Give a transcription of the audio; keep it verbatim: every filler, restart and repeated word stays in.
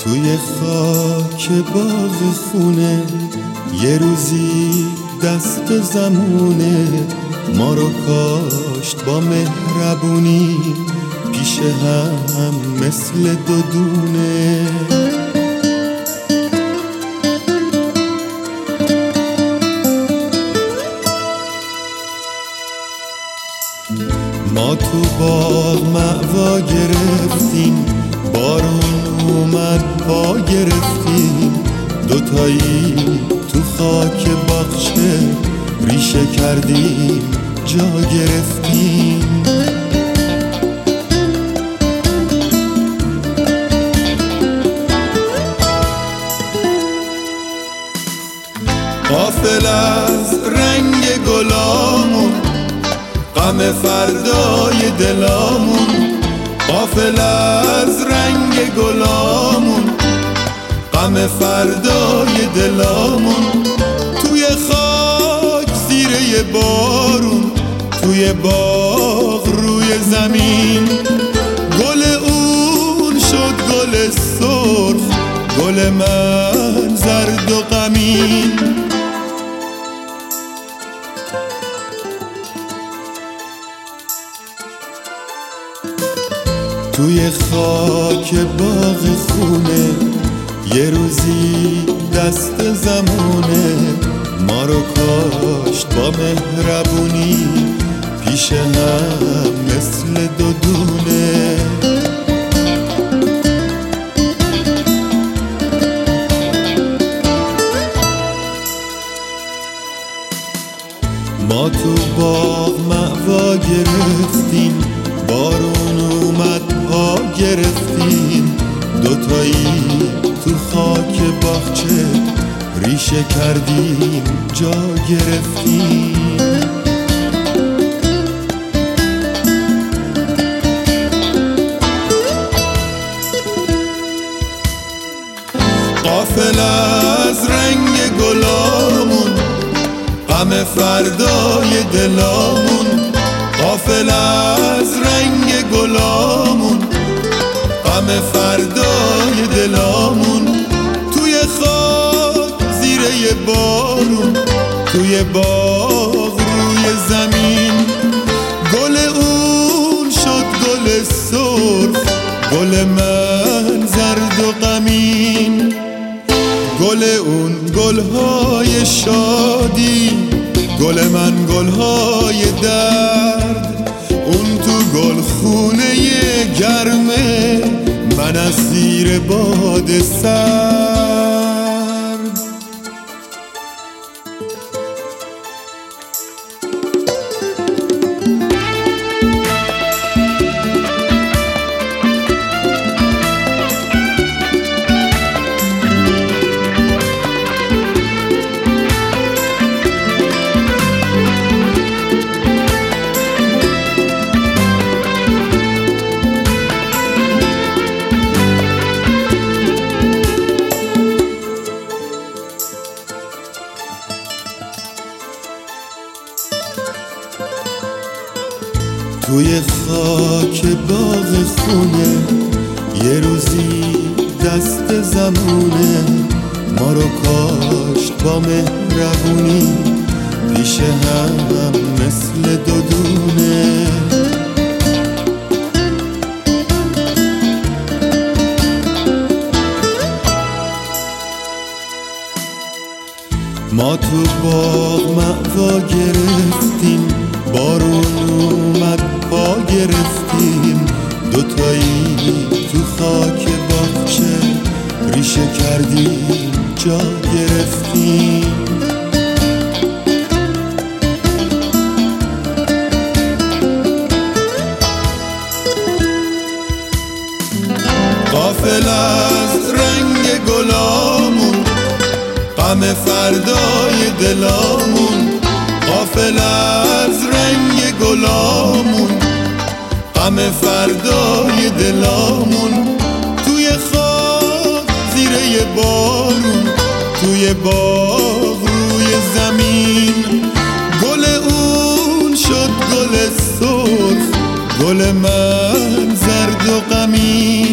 توی خاک باغ خونه یه روزی دست زمونه ما رو کاشت با مهربونی پیش هم مثل دو دونه. ما تو باغ مأوا گرفتیم، بارون اومد پا گرفتیم، دوتایی تو خاک باغچه ریشه کردیم جا گرفتیم. غافل از رنگ گلامون، غم فردای دلامون، غافل از رنگ گلامون، غم فردای دلامون. توی خاک زیر بارون، توی باغ روی زمین، گل اون شد گل سرخ، گل من زرد و غمین. توی خاک باغ خونه یه روزی دست زمونه ما رو کاشت با مهربونی پیش هم مثل دو دونه. ما تو باغ مأوا گرفتیم، بارون اومد پا گرفتیم، دوتایی تو خاک باغچه ریشه کردیم جا گرفتیم. غافل از رنگ گلامون، غم فردای دلامون، غافل از رنگ گلامون، غم فردای دلامون. توی خاک زیر بارون، توی باغ روی زمین، گل اون شد گل سرخ، گل من زرد و غمین. گل اون گلهای شادی، گل من گلهای درد، اون تو گل خونه گرمه، من از زیر باد سرد. توی خاک باغ خونه یه روزی دست زمونه ما رو کاشت با مهربونی پیش هم مثل دو دونه. ما تو باغ مأوا گرفتیم، بارون اومد پا گرفتیم، دوتایی تو خاک باغچه ریشه کردیم جا گرفتیم. غافل از رنگ گلامون، غم فردای دلامون، غافل از رنگ گلامون، غم فردای دلامون. توی خاک زیر بارون، توی باغ روی زمین، گل اون شد گل سرخ، گل من زرد و غمین.